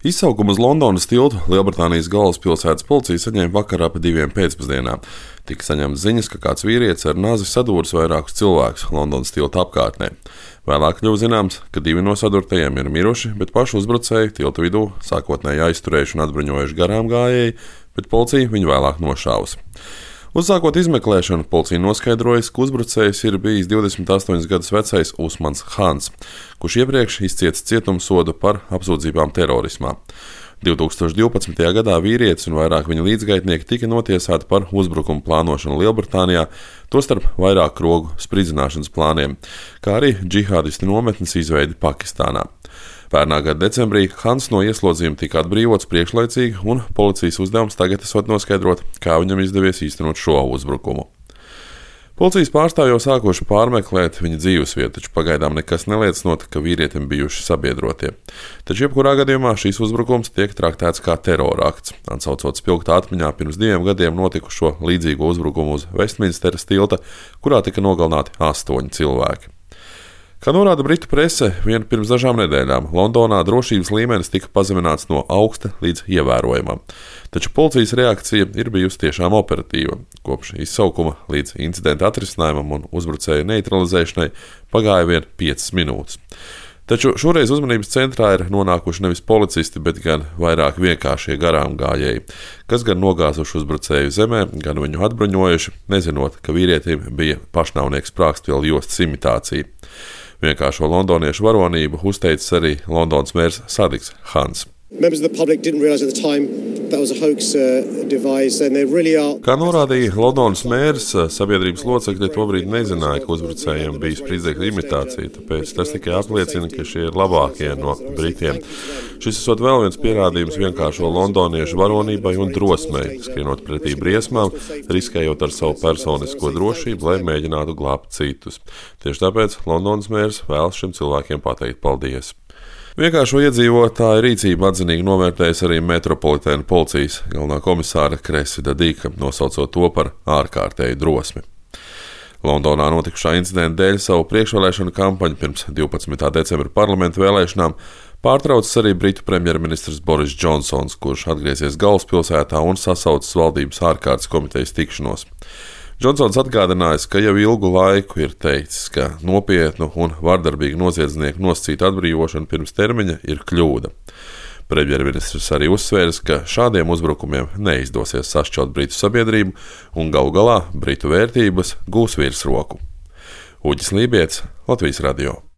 Izsaukumu uz Londonas tiltu Lielbritānijas galvaspilsētas policija saņēma vakarā pa 2 pēcpusdienā. Tika saņemtas ziņas, ka kāds vīrietis ar nazi sadūris vairākus cilvēkus Londonas tilta apkārtnē. Vēlāk kļuva zināms, ka 2 no sadurtajiem ir miruši, bet pašu uzbrucēju tiltu vidū sākotnēji aizturējuši un atbruņojuši garām gājēji, bet policija viņu vēlāk nošāvusi. Uzsākot izmeklēšanu, policija noskaidrojusi, ka uzbrucējs ir bijis 28 gadus vecais Usmans Khans, kurš iepriekš izcietis cietumsodu par apsūdzībām terorismā. 2012. gadā vīrietis un vairāk viņa līdzgaitnieki tika notiesāti par uzbrukumu plānošanu Lielbritānijā, tostarp vairāku rogu spridzināšanas plāniem, kā arī džihādistu nometnes izveidi Pakistānā. Pērnā gada decembrī Khans no ieslodzījuma tika atbrīvots priekšlaicīgi, un policijas uzdevums tagad esot noskaidrot, kā viņam izdevies īstenot šo uzbrukumu. Policijas pārstāvji jau sākuši pārmeklēt viņa dzīvesvietu, taču pagaidām nekas neliecinot, ka vīrietim bijuši sabiedrotie. Taču jebkurā gadījumā šīs uzbrukums tiek traktēts kā terora akts, atsaucot spilgtā atmiņā pirms 2 gadiem notikušo līdzīgo uzbrukumu uz Vestminsteras tilta, kurā tika nogalināti 8 cilvēki. Kā norāda britu prese, vien pirms dažām nedēļām Londonā drošības līmenis tika pazemināts no augsta līdz ievērojamam. Taču policijas reakcija ir bijusi tiešām operatīva. Kopš izsaukuma līdz incidenta atrisinājumam un uzbrucēju neutralizēšanai pagāja vien 5 minūtes. Taču šoreiz uzmanības centrā ir nonākuši nevis policisti, bet gan vairāk vienkāršie garām gājēji, kas gan nogāzuši uzbrucēju zemē, gan viņu atbruņojuši, nezinot, ka vīrietim bija pašnāvnieks sprāgstvielu jostas imitācija. Vienkāršo londoniešu varonību uzteicis arī Londonas mērs Sadiks Khans. Kā norādīja Londonas mērs, sabiedrības locekļi tobrīd nezināja, ka uzbrucējiem bija spridzekļu imitācija, tāpēc tas tikai apliecina, ka šie ir labākie no britiem. Šis esot vēl viens pierādījums vienkāršo londoniešu varonībai un drosmei, skrienot pretī briesmām, riskējot ar savu personisko drošību, lai mēģinātu glābt citus. Tieši tāpēc Londonas mērs vēlas šiem cilvēkiem pateikt paldies. Vienkāršo iedzīvotāju rīcību atzinīgi novērtējas arī Metropolitēna policijas galvenā komisāra Cressida Dika, nosaucot to par ārkārtēju drosmi. Londonā notikušā incidenta dēļ savu priekšvēlēšanu kampaņu pirms 12. decembra parlamenta vēlēšanām pārtraucis arī britu premjerministrs Boris Džonsons, kurš atgriezies galvaspilsētā un sasaucis valdības ārkārtas komitejas tikšanos. Džonsons atgādinājis, ka jau ilgu laiku ir teicis, ka nopietnu un vardarbīgu noziedznieku nosacīta atbrīvošana pirms termiņa ir kļūda. Premjerministrs arī uzsvērs, ka šādiem uzbrukumiem neizdosies sašķelt britu sabiedrību un galu galā britu vērtības gūs virsroku. Uģis Lībietis, Latvijas radio.